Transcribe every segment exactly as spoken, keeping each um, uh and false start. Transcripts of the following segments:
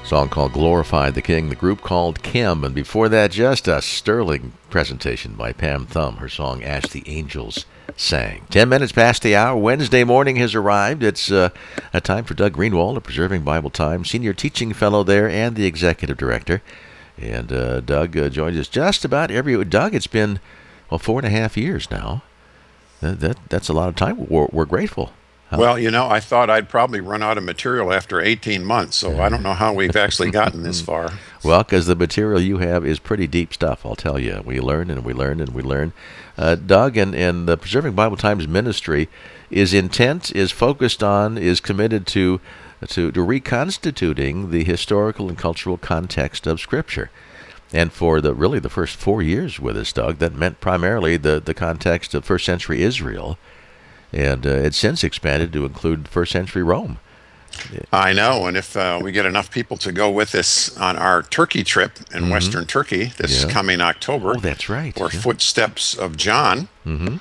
song called Glorify the King, the group called Kim. And before that, just a sterling presentation by Pam Thum, her song As the Angels Sang. Ten minutes past the hour. Wednesday morning has arrived. It's uh, a time for Doug Greenwald, a Preserving Bible Times Senior Teaching Fellow there and the Executive Director. And uh, Doug uh, joins us just about every... Doug, it's been, well, four and a half years now. That, that That's a lot of time. We're, we're grateful. Huh? Well, you know, I thought I'd probably run out of material after eighteen months, so I don't know how we've actually gotten this far. Well, because the material you have is pretty deep stuff, I'll tell you. We learn and we learn and we learn. Uh, Doug and, and the Preserving Bible Times ministry is intent, is focused on, is committed to, to, to reconstituting the historical and cultural context of Scripture. And for the really the first four years with us, Doug, that meant primarily the, the context of first century Israel. And uh, it's since expanded to include first century Rome. I know, and if uh, we get enough people to go with us on our Turkey trip in mm-hmm. Western Turkey this yeah. coming October, oh, that's right, or yeah. Footsteps of John, mm-hmm.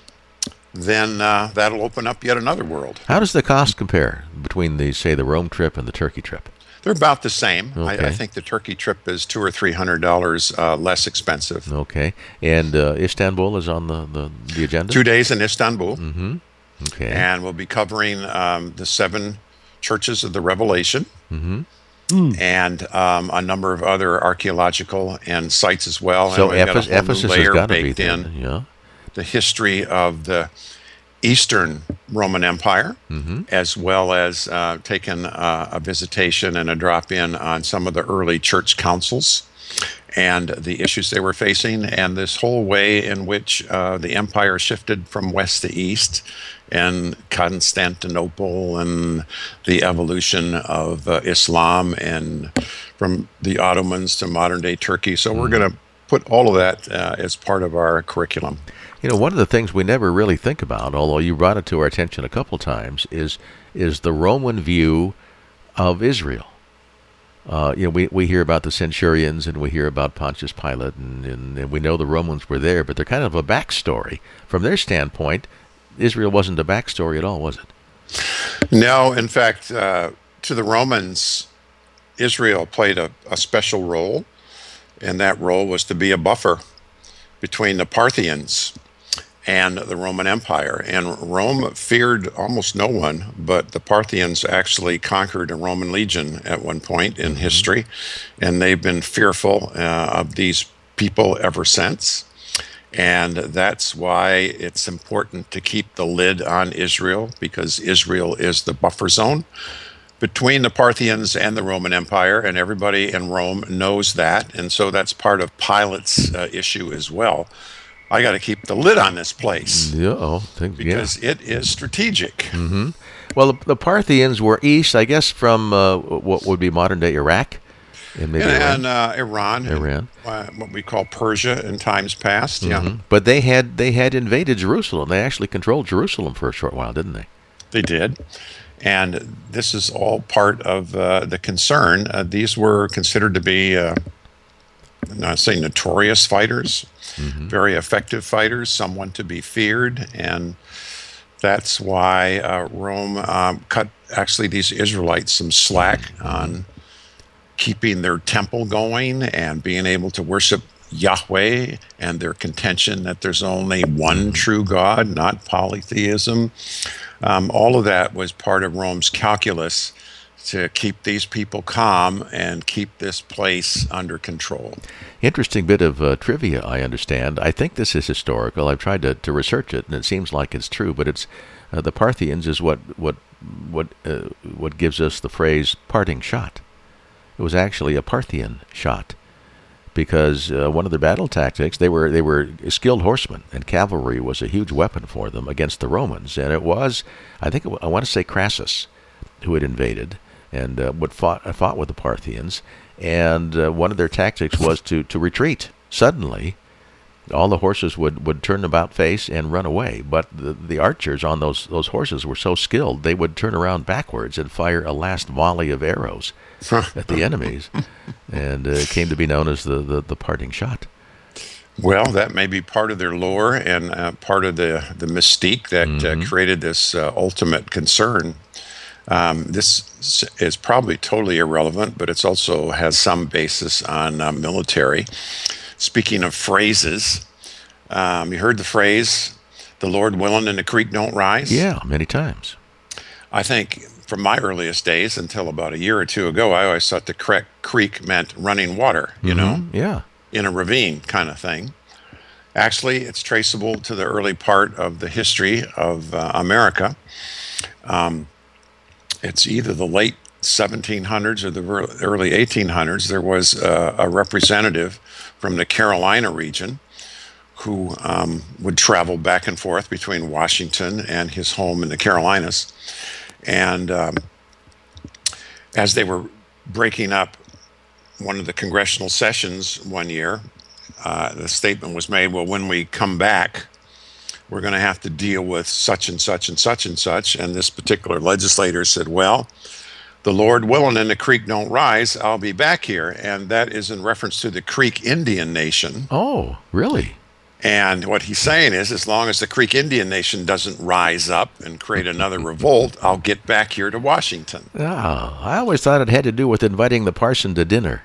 then uh, that'll open up yet another world. How does the cost compare between the, say, the Rome trip and the Turkey trip? They're about the same. Okay. I, I think the Turkey trip is two or three hundred dollars uh, less expensive. Okay, and uh, Istanbul is on the, the, the agenda. Two days in Istanbul. Mm-hmm. Okay. And we'll be covering um, the seven churches of the Revelation mm-hmm. mm. and um, a number of other archaeological and sites as well. So and Ephes- Ephesus has got to be there. Yeah. The history of the Eastern Roman Empire, mm-hmm. as well as uh, taking uh, a visitation and a drop-in on some of the early church councils and the issues they were facing, and this whole way in which uh, the empire shifted from west to east, and Constantinople, and the evolution of uh, Islam, and from the Ottomans to modern-day Turkey. So mm-hmm. we're going to put all of that uh, as part of our curriculum. You know, one of the things we never really think about, although you brought it to our attention a couple times, is is the Roman view of Israel. Uh, you know, we, we hear about the centurions and we hear about Pontius Pilate, and, and, and we know the Romans were there, but they're kind of a backstory. From their standpoint, Israel wasn't a backstory at all, was it? No, in fact, uh, to the Romans, Israel played a, a special role, and that role was to be a buffer between the Parthians and the Roman Empire. And Rome feared almost no one, but the Parthians actually conquered a Roman legion at one point in history, and they've been fearful uh, of these people ever since. And that's why it's important to keep the lid on Israel, because Israel is the buffer zone between the Parthians and the Roman Empire, and everybody in Rome knows that. And so that's part of Pilate's uh, issue as well. I got to keep the lid on this place. Yeah, oh, think, because yeah. it is strategic. Mm-hmm. Well, the, the Parthians were east, I guess, from uh, what would be modern-day Iraq. And, maybe and, Iran, and uh, Iran, Iran. And, uh, what we call Persia in times past. Mm-hmm. Yeah, but they had they had invaded Jerusalem. They actually controlled Jerusalem for a short while, didn't they? They did, and this is all part of uh, the concern. Uh, these were considered to be, uh, I'm not saying notorious fighters, mm-hmm. very effective fighters, someone to be feared, and that's why uh, Rome um, cut actually these Israelites some slack on keeping their temple going and being able to worship Yahweh, and their contention that there's only one true God, not polytheism. Um, all of that was part of Rome's calculus to keep these people calm and keep this place under control. Interesting bit of uh, trivia, I understand. I think this is historical. I've tried to, to research it, and it seems like it's true, but it's uh, the Parthians is what what what uh, what gives us the phrase parting shot. It was actually a Parthian shot, because uh, one of their battle tactics, they were they were skilled horsemen, and cavalry was a huge weapon for them against the Romans. And it was, I think, it, I want to say Crassus, who had invaded and uh, would fought fought with the Parthians. And uh, one of their tactics was to to retreat suddenly. All the horses would, would turn about face and run away, but the, the archers on those those horses were so skilled they would turn around backwards and fire a last volley of arrows at the enemies, and uh, it came to be known as the, the, the parting shot. Well, that may be part of their lore and uh, part of the, the mystique that mm-hmm. uh, created this uh, ultimate concern Um, this is probably totally irrelevant, but it's also has some basis on uh, military. Speaking of phrases, um, you heard the phrase, "The Lord willing and the creek don't rise." Yeah, many times. I think from my earliest days until about a year or two ago, I always thought the cre- creek meant running water, you Mhm. know, Yeah. in a ravine kind of thing. Actually, it's traceable to the early part of the history of uh, America. Um, it's either the late seventeen hundreds or the ver- early eighteen hundreds. There was uh, a representative from the Carolina region who um, would travel back and forth between Washington and his home in the Carolinas. And um, as they were breaking up one of the congressional sessions one year, uh, the statement was made, well, when we come back, we're going to have to deal with such and such and such and such. And this particular legislator said, well, the Lord willing and the creek don't rise, I'll be back here. And that is in reference to the Creek Indian Nation. Oh, really? And what he's saying is, as long as the Creek Indian Nation doesn't rise up and create another revolt, I'll get back here to Washington. Oh, I always thought it had to do with inviting the parson to dinner.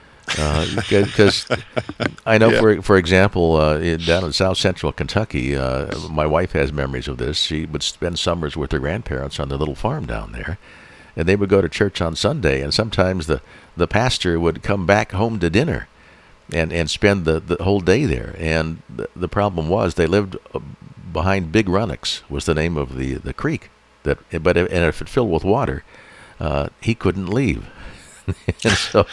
Because uh, I know, yeah. for for example, uh, in, down in South Central Kentucky, uh, my wife has memories of this. She would spend summers with her grandparents on the little farm down there, and they would go to church on Sunday, and sometimes the, the pastor would come back home to dinner and, and spend the, the whole day there. And the, the problem was they lived behind Big Runnocks, was the name of the, the creek. That, but and if it filled with water, uh, he couldn't leave. And so,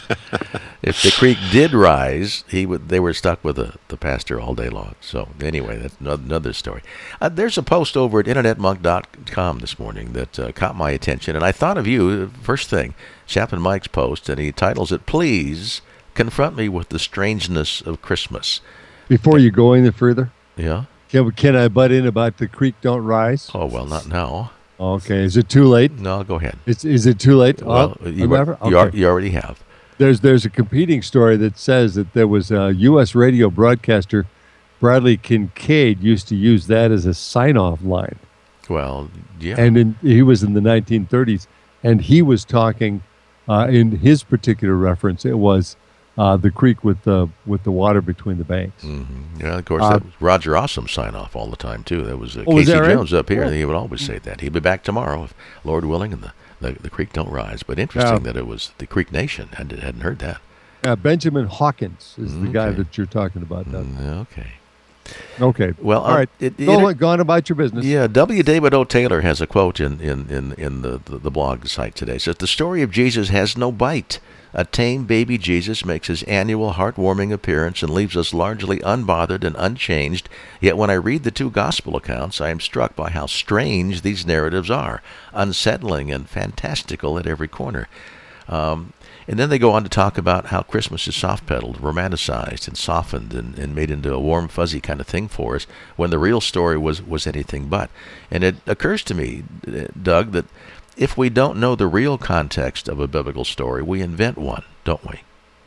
if the creek did rise, he would. They were stuck with the, the pastor all day long. So anyway, that's another story. Uh, there's a post over at internet monk dot com this morning that uh, caught my attention, and I thought of you first thing. Chaplain Mike's post, and he titles it, "Please confront me with the strangeness of Christmas." Before you go any further, yeah, can, can I butt in about the creek don't rise? Oh well, not now. Okay, is it too late? No, go ahead. Is is it too late? Well, oh, you, are, okay. you, are, you already have. There's there's a competing story that says that there was a U S radio broadcaster, Bradley Kincaid, used to use that as a sign-off line. Well, yeah. And in, he was in the nineteen thirties, and he was talking, uh, in his particular reference, it was uh, the creek with the with the water between the banks. Mm-hmm. Yeah, of course, Uh, that was Roger Awesome sign off all the time, too. That was uh, Oh, was Casey that right? Jones up here, Oh. and he would always say that. He'd be back tomorrow, if Lord willing, and the, the, the creek don't rise. But interesting Yeah. that it was the Creek Nation. I hadn't hadn't heard that. Uh, Benjamin Hawkins is the guy Okay. that you're talking about. Doug. Mm, okay. Okay. Well, all uh, right. it- go, it- on, go on about your business. Yeah, W. David O. Taylor has a quote in, in, in, in the, the, the blog site today. It says, "The story of Jesus has no bite. A tame baby Jesus makes his annual heartwarming appearance and leaves us largely unbothered and unchanged. Yet when I read the two gospel accounts, I am struck by how strange these narratives are, unsettling and fantastical at every corner." Um, and then they go on to talk about how Christmas is soft-pedaled, romanticized, and softened, and, and made into a warm, fuzzy kind of thing for us, when the real story was, was anything but. And it occurs to me, Doug, that if we don't know the real context of a biblical story, we invent one, don't we?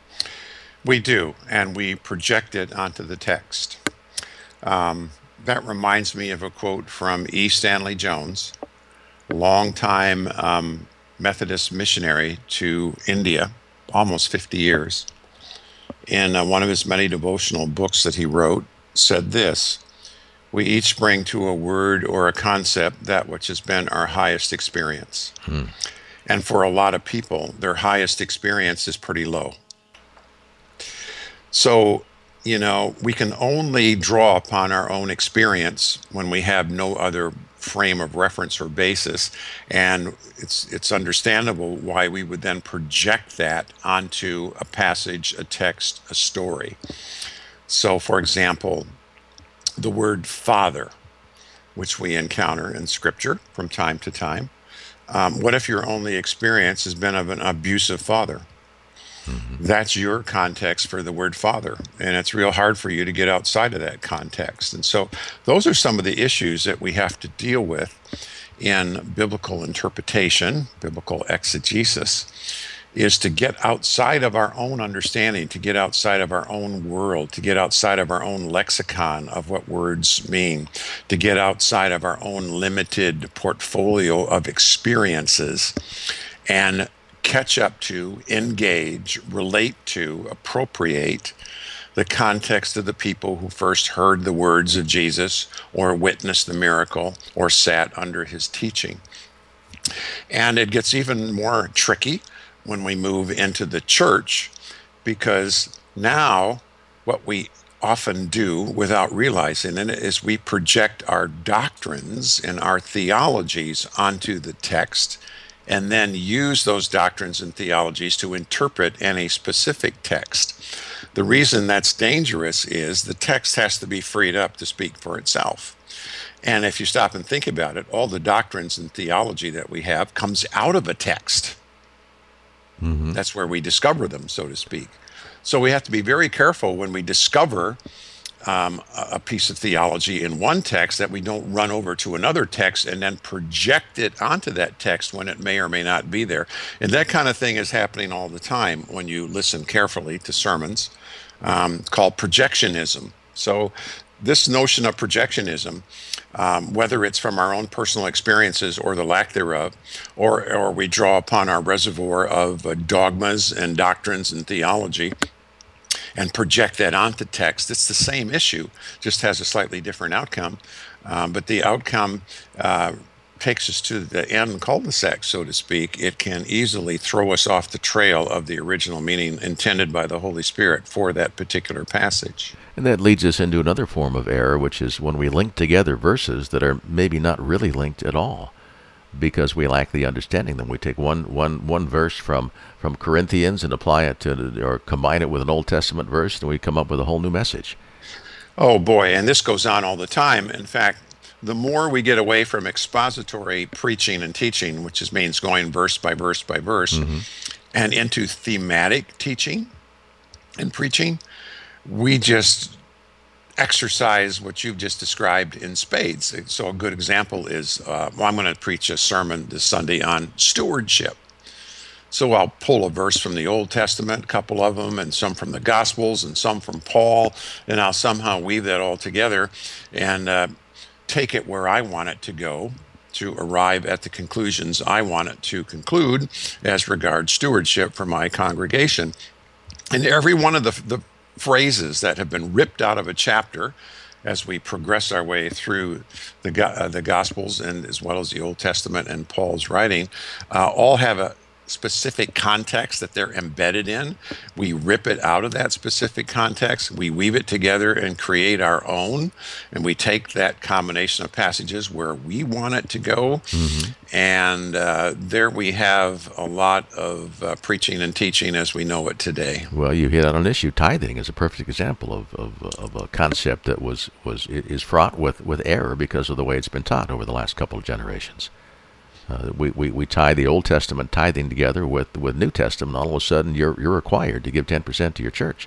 We do, and we project it onto the text. Um, that reminds me of a quote from E. Stanley Jones, longtime um, Methodist missionary to India, almost fifty years. In uh, one of his many devotional books that he wrote, said this: "We each bring to a word or a concept that which has been our highest experience." Hmm. And for a lot of people, their highest experience is pretty low. So, you know, we can only draw upon our own experience when we have no other frame of reference or basis. And it's it's understandable why we would then project that onto a passage, a text, a story. So, for example, the word father, which we encounter in Scripture from time to time. Um, what if your only experience has been of an abusive father? Mm-hmm. That's your context for the word father, and it's real hard for you to get outside of that context. And so those are some of the issues that we have to deal with in biblical interpretation, biblical exegesis. is to get outside of our own understanding, to get outside of our own world, to get outside of our own lexicon of what words mean, to get outside of our own limited portfolio of experiences, and catch up to, engage, relate to, appropriate the context of the people who first heard the words of Jesus or witnessed the miracle or sat under his teaching. And it gets even more tricky when we move into the church, because now what we often do without realizing it is we project our doctrines and our theologies onto the text, and then use those doctrines and theologies to interpret any specific text. The reason that's dangerous is the text has to be freed up to speak for itself. And if you stop and think about it, all the doctrines and theology that we have comes out of a text. Mm-hmm. That's where we discover them, so to speak. So we have to be very careful when we discover um, a piece of theology in one text that we don't run over to another text and then project it onto that text when it may or may not be there. And that kind of thing is happening all the time when you listen carefully to sermons, um, called projectionism. So this notion of projectionism, um, whether it's from our own personal experiences or the lack thereof, or, or we draw upon our reservoir of uh, dogmas and doctrines and theology and project that onto text, it's the same issue, just has a slightly different outcome. Um, but the outcome uh, takes us to the end cul-de-sac, so to speak. It can easily throw us off the trail of the original meaning intended by the Holy Spirit for that particular passage. And that leads us into another form of error, which is when we link together verses that are maybe not really linked at all because we lack the understanding. Then we take one, one, one verse from, from Corinthians and apply it to, or combine it with an Old Testament verse, and we come up with a whole new message. Oh boy, and this goes on all the time. In fact, the more we get away from expository preaching and teaching, which is, means going verse by verse by verse, mm-hmm. and into thematic teaching and preaching, we just exercise what you've just described in spades. So a good example is, uh, well, I'm going to preach a sermon this Sunday on stewardship. So I'll pull a verse from the Old Testament, a couple of them, and some from the Gospels, and some from Paul, and I'll somehow weave that all together and uh, take it where I want it to go, to arrive at the conclusions I want it to conclude as regards stewardship for my congregation. And every one of the, the phrases that have been ripped out of a chapter as we progress our way through the, uh, the Gospels, and as well as the Old Testament and Paul's writing, uh, all have a specific context that they're embedded in. We rip it out of that specific context, we weave it together and create our own, and we take that combination of passages where we want it to go, mm-hmm. and uh, there we have a lot of uh, preaching and teaching as we know it today. Well, you hit on an issue. Tithing is a perfect example of, of, of a concept that was, was is fraught with, with error because of the way it's been taught over the last couple of generations. Uh, we, we, we tie the Old Testament tithing together with, with New Testament. All of a sudden, you're you're required to give ten percent to your church.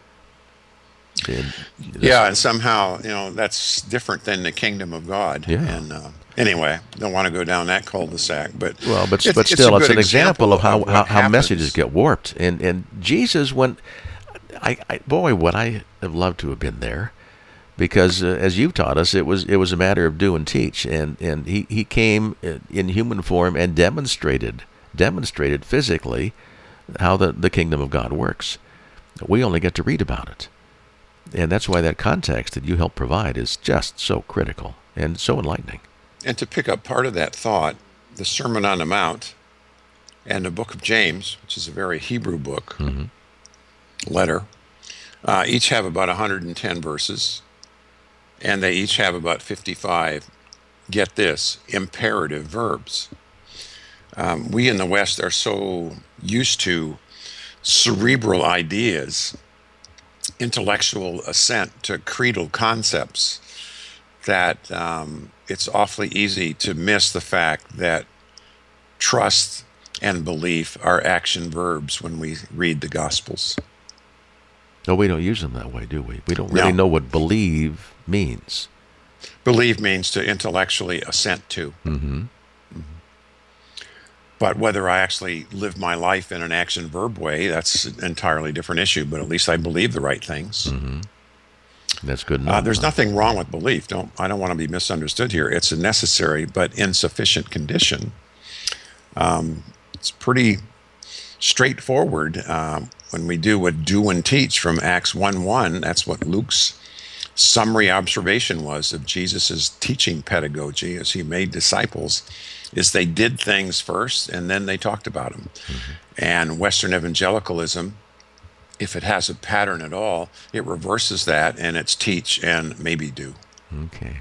And yeah, and somehow, you know, that's different than the kingdom of God. Yeah. And uh, anyway, don't want to go down that cul-de-sac, but well, but it's, but still, it's, it's an example, example of how, of how, how messages get warped. And and Jesus, when I, I boy, would I have loved to have been there. Because uh, as you taught us, it was it was a matter of do and teach, and, and he, he came in human form and demonstrated demonstrated physically how the, the kingdom of God works. We only get to read about it, and that's why that context that you help provide is just so critical and so enlightening. And to pick up part of that thought, the Sermon on the Mount and the book of James, which is a very Hebrew book, mm-hmm. letter, uh, each have about one hundred ten verses. And they each have about fifty-five, get this, imperative verbs. Um, we in the West are so used to cerebral ideas, intellectual assent to creedal concepts, that um, it's awfully easy to miss the fact that trust and belief are action verbs when we read the Gospels. No, we don't use them that way, do we? We don't really no. know what believe means. Believe means to intellectually assent to. Mm-hmm. But whether I actually live my life in an action verb way, that's an entirely different issue. But at least I believe the right things. Mm-hmm. That's good enough. Uh, there's nothing wrong with belief. Don't I don't want to be misunderstood here. It's a necessary but insufficient condition. Um, it's pretty straightforward. Um, when we do what do and teach from Acts one one, that's what Luke's summary observation was of Jesus's teaching pedagogy as he made disciples, is they did things first and then they talked about them. Mm-hmm. And Western evangelicalism, if it has a pattern at all, it reverses that and it's teach and maybe do. Okay.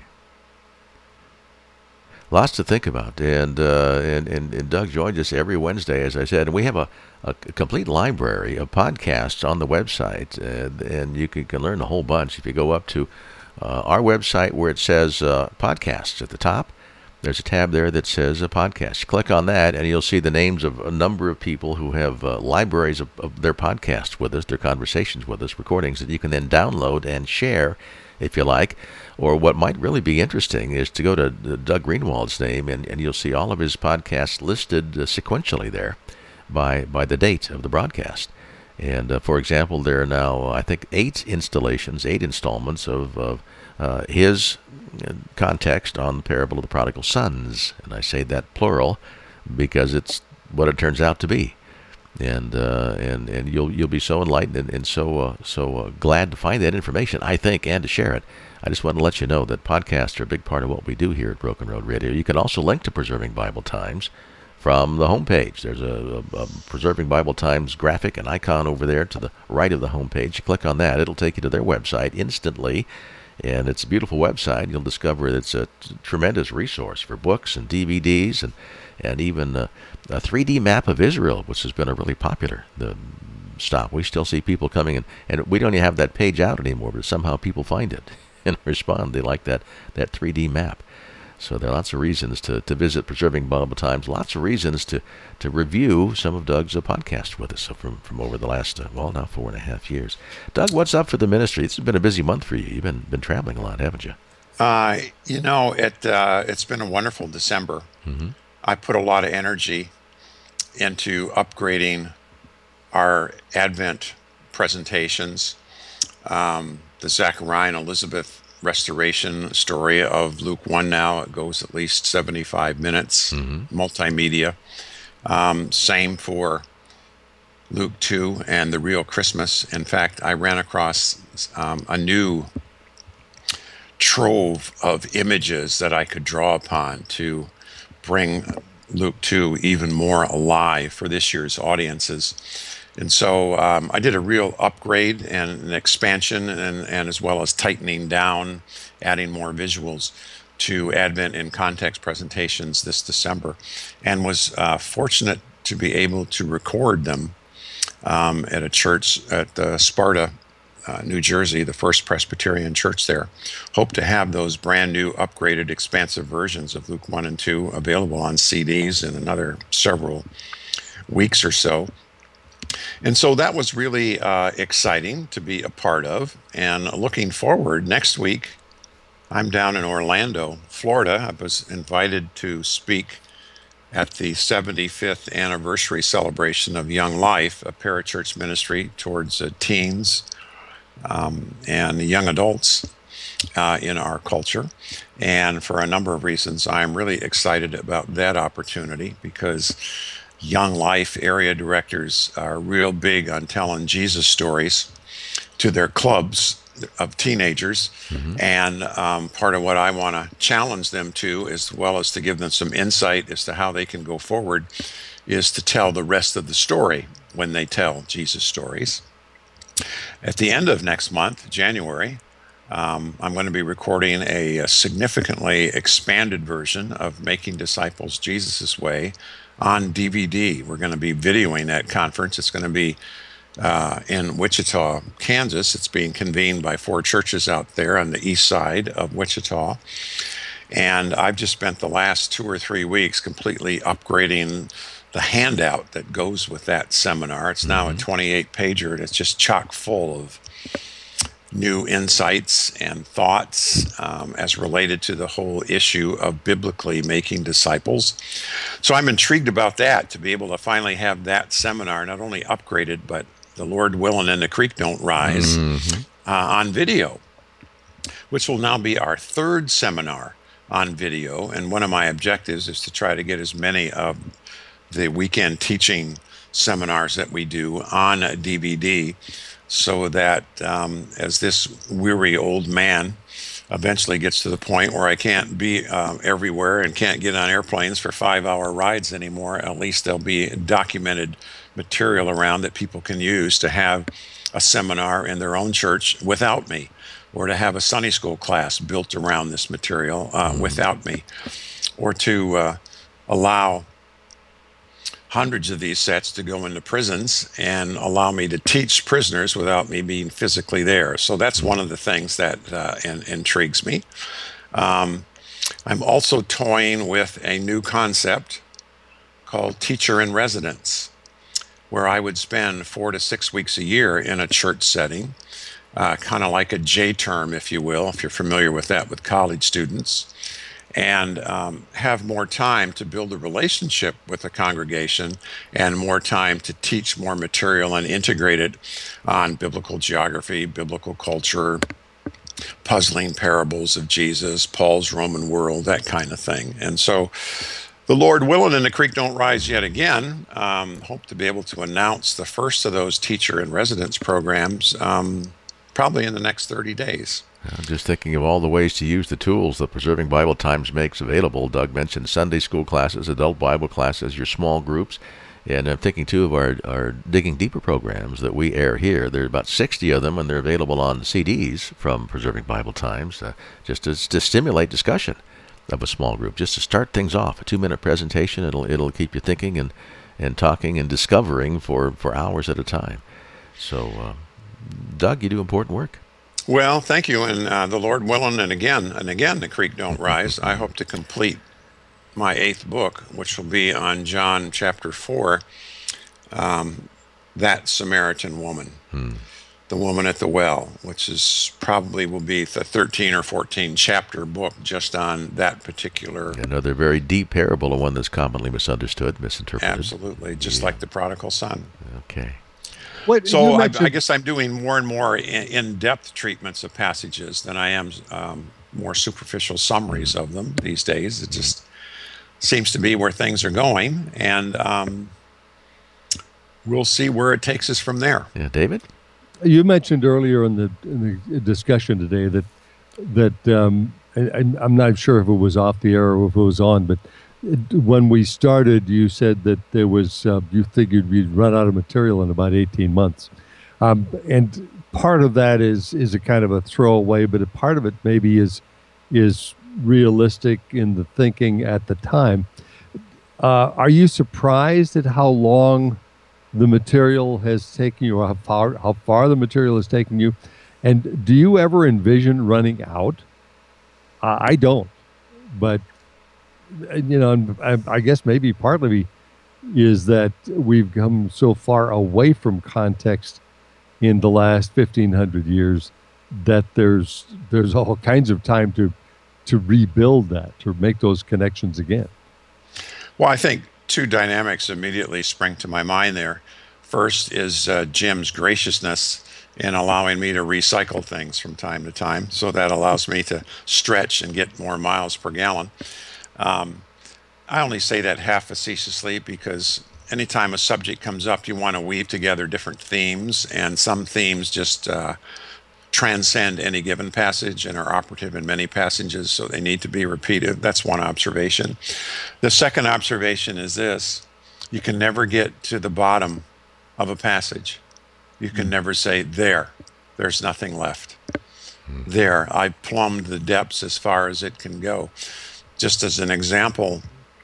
Lots to think about, and, uh, and and and Doug joins us every Wednesday, as I said, and we have a, a complete library of podcasts on the website, and, and you can, can learn a whole bunch if you go up to uh, our website where it says uh, podcasts at the top. There's a tab there that says a podcast. Click on that, and you'll see the names of a number of people who have uh, libraries of, of their podcasts with us, their conversations with us, recordings that you can then download and share, if you like. Or what might really be interesting is to go to Doug Greenwald's name, and, and you'll see all of his podcasts listed uh, sequentially there by by the date of the broadcast. And, uh, for example, there are now, I think, eight installations, eight installments of, of uh, his context on the parable of the prodigal sons. And I say that plural because it's what it turns out to be. And uh, and and you'll you'll be so enlightened and, and so uh, so uh, glad to find that information, I think, and to share it. I just want to let you know that podcasts are a big part of what we do here at Broken Road Radio. You can also link to Preserving Bible Times from the homepage. There's a, a, a Preserving Bible Times graphic, an icon over there to the right of the homepage. You click on that, it'll take you to their website instantly. And it's a beautiful website. You'll discover it's a t- tremendous resource for books and D V Ds and and even uh, a three D map of Israel, which has been a really popular the stop. We still see people coming in, and we don't even have that page out anymore, but somehow people find it and respond. They like that, that three D map. So there are lots of reasons to, to visit Preserving Bible Times, lots of reasons to, to review some of Doug's uh, podcasts with us so from, from over the last, uh, well, now four and a half years. Doug, what's up for the ministry? This has been a busy month for you. You've been been traveling a lot, haven't you? Uh, you know, it uh, it's been a wonderful December. Mm-hmm. I put a lot of energy into upgrading our Advent presentations. Um, the Zachariah and Elizabeth restoration story of Luke one now, it goes at least seventy-five minutes, mm-hmm. multimedia. Um, same for Luke two and the Real Christmas. In fact, I ran across um, a new trove of images that I could draw upon to bring Luke two even more alive for this year's audiences. And so um, I did a real upgrade and an expansion and, and as well as tightening down, adding more visuals to Advent in Context presentations this December, and was uh, fortunate to be able to record them um, at a church at uh, Sparta, uh, New Jersey, the First Presbyterian Church there. Hope to have those brand new, upgraded, expansive versions of Luke one and two available on C Ds in another several weeks or so. And so that was really uh, exciting to be a part of. And looking forward, next week, I'm down in Orlando, Florida. I was invited to speak at the seventy-fifth anniversary celebration of Young Life, a parachurch ministry towards uh, teens um, and young adults uh, in our culture. And for a number of reasons, I'm really excited about that opportunity because Young Life area directors are real big on telling Jesus stories to their clubs of teenagers. Mm-hmm. And um, part of what I want to challenge them to, as well as to give them some insight as to how they can go forward, is to tell the rest of the story when they tell Jesus stories. At the end of next month, January, um, I'm going to be recording a, a significantly expanded version of Making Disciples Jesus' Way on D V D. We're going to be videoing that conference. It's going to be uh, in Wichita, Kansas. It's being convened by four churches out there on the east side of Wichita. And I've just spent the last two or three weeks completely upgrading the handout that goes with that seminar. It's now mm-hmm. a twenty-eight pager, and it's just chock full of new insights and thoughts um, as related to the whole issue of biblically making disciples. So I'm intrigued about that, to be able to finally have that seminar not only upgraded, but the Lord willing and the creek don't rise, Mm-hmm. uh, on video, which will now be our third seminar on video. And one of my objectives is to try to get as many of the weekend teaching seminars that we do on a D V D, so that um, as this weary old man eventually gets to the point where I can't be uh, everywhere and can't get on airplanes for five-hour rides anymore, at least there'll be documented material around that people can use to have a seminar in their own church without me, or to have a Sunday school class built around this material uh, Mm-hmm. without me, or to uh, allow hundreds of these sets to go into prisons and allow me to teach prisoners without me being physically there. So that's one of the things that uh, in, intrigues me. Um, I'm also toying with a new concept called Teacher in Residence, where I would spend four to six weeks a year in a church setting, uh, kind of like a J term, if you will, if you're familiar with that with college students, and um, have more time to build a relationship with the congregation and more time to teach more material and integrate it on biblical geography, biblical culture, puzzling parables of Jesus, Paul's Roman world, that kind of thing. And so the Lord willing and the creek don't rise yet again, um, hope to be able to announce the first of those teacher in residence programs um, probably in the next thirty days. I'm just thinking of all the ways to use the tools that Preserving Bible Times makes available. Doug mentioned Sunday school classes, adult Bible classes, your small groups. And I'm thinking, too, of our, our Digging Deeper programs that we air here. There are about sixty of them, and they're available on C Ds from Preserving Bible Times, uh, just to, to stimulate discussion of a small group, just to start things off. A two-minute presentation, it'll it'll keep you thinking and, and talking and discovering for, for hours at a time. So, uh, Doug, you do important work. Well, thank you, and uh, the Lord willing, and again, and again, the creek don't rise. I hope to complete my eighth book, which will be on John chapter four, um, that Samaritan woman, Hmm. the woman at the well, which is probably will be the thirteen or fourteen chapter book just on that particular. Another very deep parable, and one that's commonly misunderstood, misinterpreted. Absolutely, just Yeah. like the prodigal son. Okay. What, So you I, mentioned- I guess I'm doing more and more in- in-depth treatments of passages than I am um, more superficial summaries of them these days. It just seems to be where things are going, and um, we'll see where it takes us from there. Yeah, David? You mentioned earlier in the, in the discussion today that that um, and I'm not sure if it was off the air or if it was on, but it, when we started, you said that there was uh, you figured we'd run out of material in about eighteen months, um, and part of that is is a kind of a throwaway, but a part of it maybe is is realistic in the thinking at the time. Uh, are you surprised at how long the material has taken you, or how far how far the material has taken you, and do you ever envision running out? Uh, I don't, but you know, I, I guess maybe partly is that we've come so far away from context in the last fifteen hundred years that there's there's all kinds of time to to rebuild that, to make those connections again. Well, I think two dynamics immediately spring to my mind there. First is uh, Jim's graciousness in allowing me to recycle things from time to time. So that allows me to stretch and get more miles per gallon. Um, I only say that half facetiously because anytime a subject comes up, you want to weave together different themes, and some themes just uh, transcend any given passage and are operative in many passages, so they need to be repeated. That's one observation. The second observation is this: you can never get to the bottom of a passage. You can never say, there, there's nothing left. There, I plumbed the depths as far as it can go. Just as an example,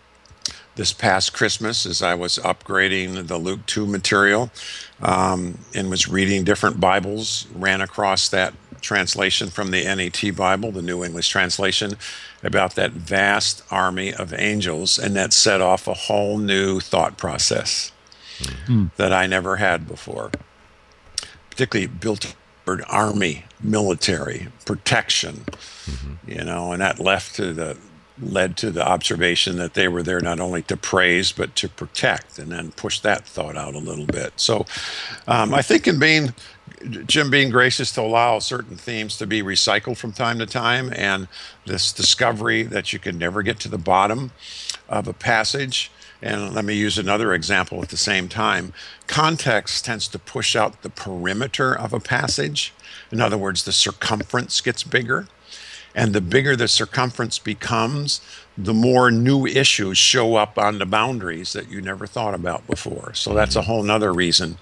this past Christmas, as I was upgrading the Luke two material um, and was reading different Bibles, ran across that translation from the N E T Bible, the New English Translation, about that vast army of angels, and that set off a whole new thought process mm-hmm. that I never had before, particularly built word army, military, protection, Mm-hmm. you know, and that left to the led to the observation that they were there not only to praise but to protect, and then push that thought out a little bit. So um, I think in being Jim being gracious to allow certain themes to be recycled from time to time, and this discovery that you can never get to the bottom of a passage. And let me use another example at the same time. Context tends to push out the perimeter of a passage. In other words, the circumference gets bigger. And the bigger the circumference becomes, the more new issues show up on the boundaries that you never thought about before. So that's a whole nother reason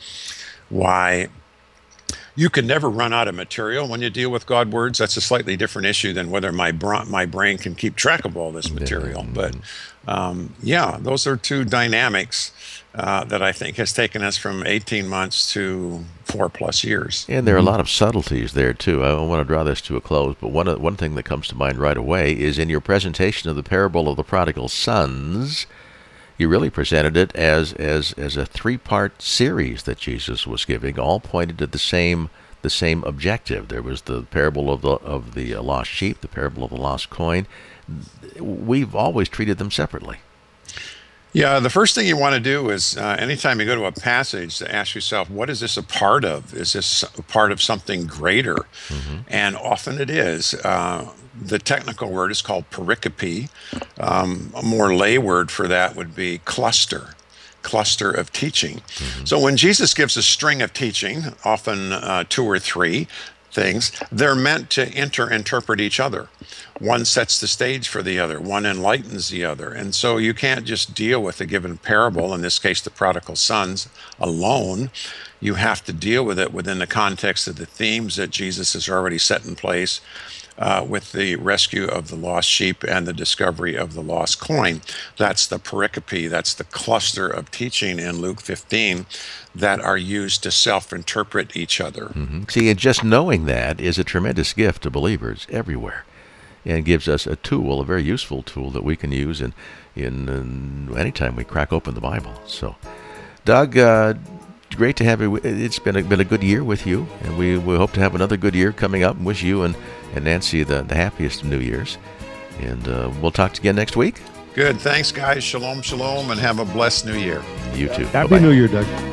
why you can never run out of material when you deal with God words. That's a slightly different issue than whether my bra- my brain can keep track of all this material. Yeah. But um, yeah, those are two dynamics uh, that I think has taken us from eighteen months to four plus years. And there are a lot of subtleties there, too. I want to draw this to a close, but one, one thing that comes to mind right away is in your presentation of the parable of the prodigal sons, you really presented it as as as a three-part series that Jesus was giving, all pointed to the same the same objective. There was the parable of the of the uh, lost sheep, the parable of the lost coin. We've always treated them separately. Yeah, the first thing you want to do is uh, anytime you go to a passage, to ask yourself, what is this a part of? Is this a part of something greater? Mm-hmm. And often it is. Uh, the technical word is called pericope. Um, a more lay word for that would be cluster, cluster of teaching. Mm-hmm. So when Jesus gives a string of teaching, often uh, two or three things, they're meant to inter-interpret each other. One sets the stage for the other. One enlightens the other. And so you can't just deal with a given parable, in this case, the prodigal sons, alone. You have to deal with it within the context of the themes that Jesus has already set in place uh, with the rescue of the lost sheep and the discovery of the lost coin. That's the pericope. That's the cluster of teaching in Luke fifteen that are used to self-interpret each other. Mm-hmm. See, and just knowing that is a tremendous gift to believers everywhere, and gives us a tool, a very useful tool that we can use in in, in anytime we crack open the Bible. So, Doug, uh, great to have you. It's been a, been a good year with you, and we, we hope to have another good year coming up, and wish you and, and Nancy the, the happiest of New Years. And uh, we'll talk again next week. Good. Thanks, guys. Shalom, shalom, and have a blessed new year. You too. Happy Bye-bye. New Year, Doug.